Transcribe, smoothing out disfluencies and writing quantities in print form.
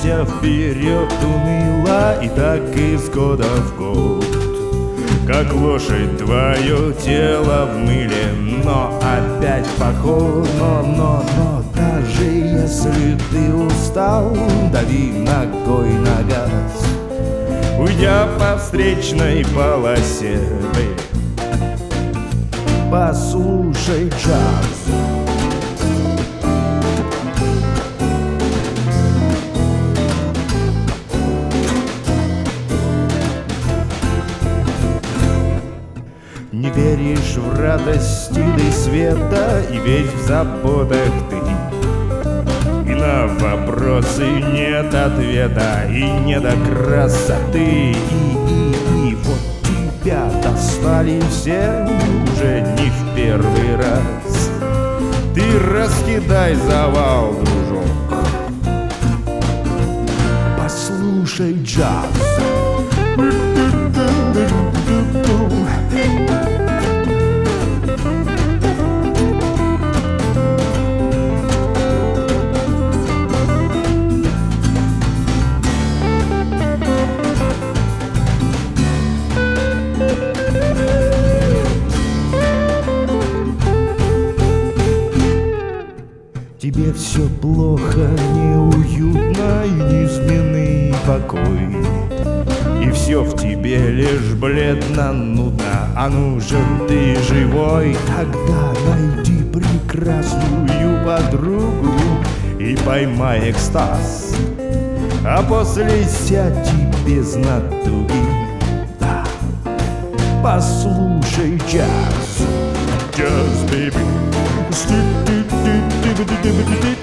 движешься вперед уныло, и так из года в год. Как лошадь твое тело в мыле, но опять поход. Но даже если ты устал, дави ногой на газ, уйдя по встречной полосе. Послушай джаз. Не веришь в радости ты света, и весь в заботах ты. И на вопросы нет ответа, и не до красоты. И вот тебя достали все уже не в первый раз. Ты раскидай завал, дружок, послушай джаз. Тебе все плохо, неуютно и неизменный покой. И все в тебе лишь бледно, нудно, а нужен ты живой. Тогда найди прекрасную подругу и поймай экстаз, а после сядь и без натуги, да, послушай джаз. Джаз, baby.